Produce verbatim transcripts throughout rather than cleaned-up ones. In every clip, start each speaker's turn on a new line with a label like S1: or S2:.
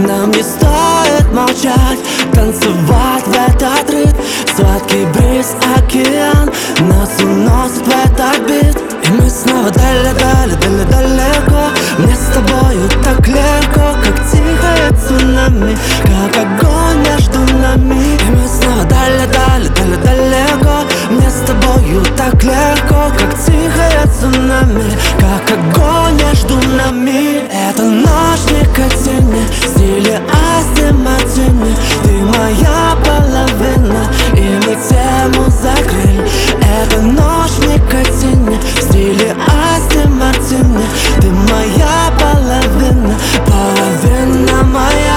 S1: Нам не стоит молчать, танцевать в этот ритм. Сладкий бриз, океан нас уносит в этот бит. И мы снова далее-далее, далее-далеко. Мне с тобою так легко, как тихое цунами, как огонь между нами. И мы снова далее-далее, далее-далеко. Мне с тобою так легко, как тихое цунами, как огонь между нами. Это ночь никотине в стиле Астон Мартини. Ты моя половина, и мы тему закрыли. Это ночь никотине в стиле Астон Мартини. Ты моя половина, половина моя.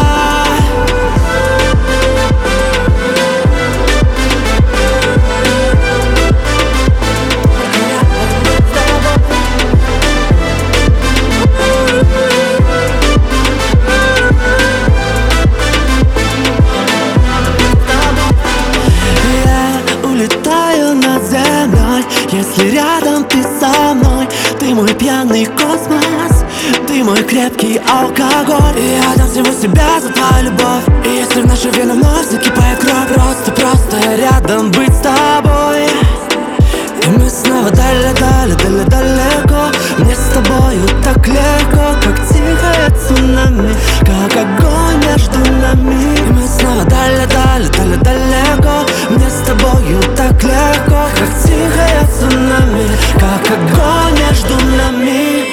S1: Если рядом ты со мной, ты мой пьяный космос, ты мой крепкий алкоголь. И я дам всего себя за твою любовь. И если в нашей вены вновь закипает кровь, просто, просто рядом быть с тобой. И мы снова далее-далее, далее-далеко. Мне с тобою так легко, как тихое цунами, как огонь между нами. И мы снова далее-далее, далее-далеко. Мне с тобою так легко, как тихое цунами, как огонь между нами.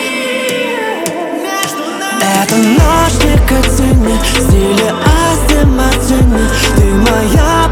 S1: Это ночь никотине в стиле Астон Мартини. Ты моя